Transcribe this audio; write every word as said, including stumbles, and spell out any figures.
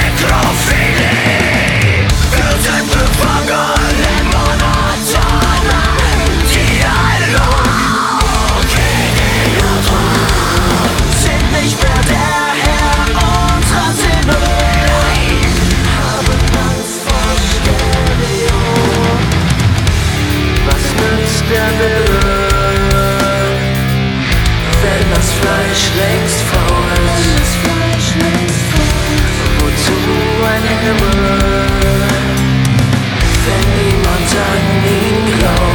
Nekrophilie wird ein Befangen im monotonen Dialog. Sind nicht mehr der Herr unserer Sinne, haben Angst vor Stereo. Was nützt der Wille, wenn das Fleisch längst faul ist? Wozu ein Himmel, wenn niemand an ihn glaubt?